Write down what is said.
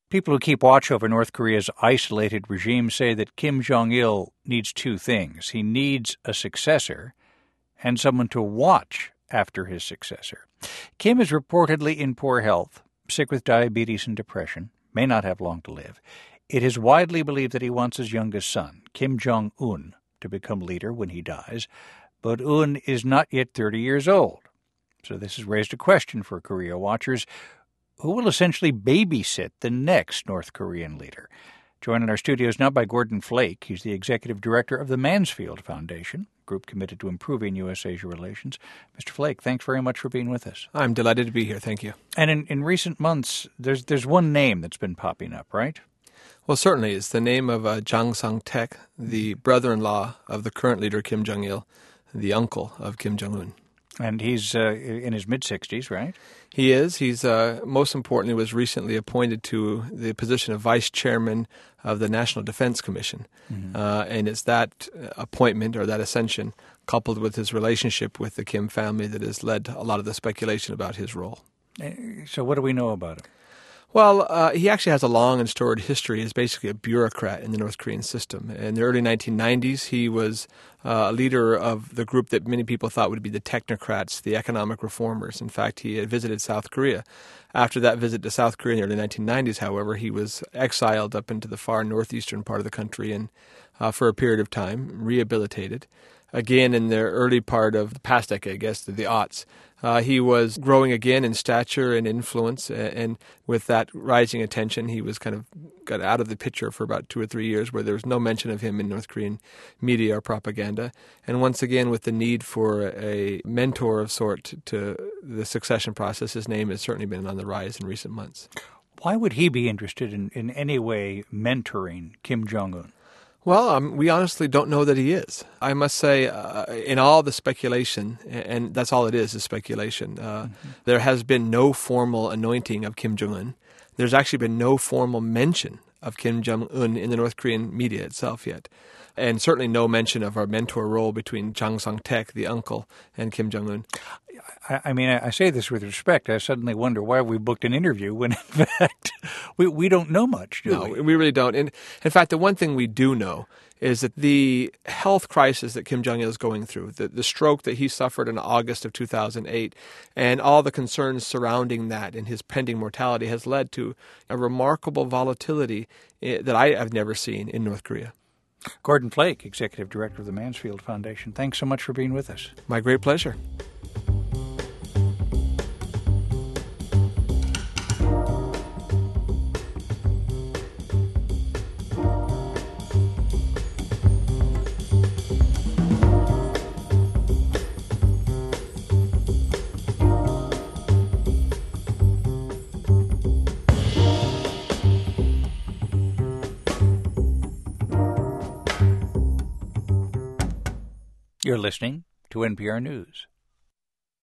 People who keep watch over North Korea's isolated regime say that Kim Jong-il needs two things. He needs a successor and someone to watch after his successor. Kim is reportedly in poor health, sick with diabetes and depression, may not have long to live. It is widely believed that he wants his youngest son, Kim Jong-un, to become leader when he dies, but Un is not yet 30 years old. So this has raised a question for Korea watchers: who will essentially babysit the next North Korean leader? Joined in our studios now by Gordon Flake. He's the executive director of the Mansfield Foundation, a group committed to improving U.S.-Asia relations. Mr. Flake, thanks very much for being with us. I'm delighted to be here. Thank you. And in recent months, there's one name that's been popping up, right? Well, certainly. It's the name of Jang Song-taek, the brother-in-law of the current leader, Kim Jong-il, the uncle of Kim Jong-un. And he's in his mid-60s, right? He is. He's, most importantly, was recently appointed to the position of vice chairman of the National Defense Commission. Mm-hmm. And it's that appointment or that ascension coupled with his relationship with the Kim family that has led to a lot of the speculation about his role. So what do we know about him? Well, he actually has a long and storied history as basically a bureaucrat in the North Korean system. In the early 1990s, he was a leader of the group that many people thought would be the technocrats, the economic reformers. In fact, he had visited South Korea. After that visit to South Korea in the early 1990s, however, he was exiled up into the far northeastern part of the country and for a period of time, rehabilitated. Again, in the early part of the past decade, I guess, the aughts, he was growing again in stature and influence, and with that rising attention, he was kind of got out of the picture for about 2 or 3 years, where there was no mention of him in North Korean media or propaganda. And once again, with the need for a mentor of sort to the succession process, his name has certainly been on the rise in recent months. Why would he be interested in any way mentoring Kim Jong-un? Well, we honestly don't know that he is. I must say, in all the speculation, and that's all it is speculation, there has been no formal anointing of Kim Jong-un. There's actually been no formal mention of Kim Jong-un in the North Korean media itself yet. And certainly no mention of our mentor role between Jang Song-taek, the uncle, and Kim Jong-un. I mean, I say this with respect. I suddenly wonder why we booked an interview when, in fact, we don't know much, do we? No, we really don't. And in fact, the one thing we do know is that the health crisis that Kim Jong-il is going through, the stroke that he suffered in August of 2008, and all the concerns surrounding that and his pending mortality has led to a remarkable volatility that I have never seen in North Korea. Gordon Flake, Executive Director of the Mansfield Foundation, thanks so much for being with us. My great pleasure. You're listening to NPR News.